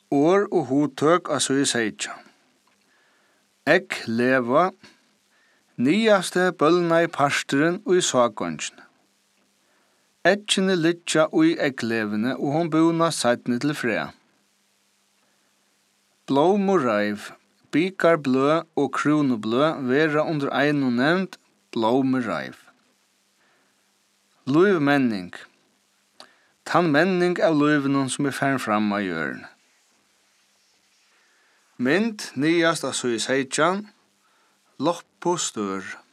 År og hotøk av så i seitja. Egg leva, nyaste bølna i parsteren og i sakongene. Eggene litja ui egglevene og hon buna seitne til fred. Blom og reiv, bikar blø og kronoblø vera under einu nevnt blom og reiv. Luivmenning. Tann menning av luivenon som færen fram av jørn. Mynd nyast av så i seitjan, loppo stør.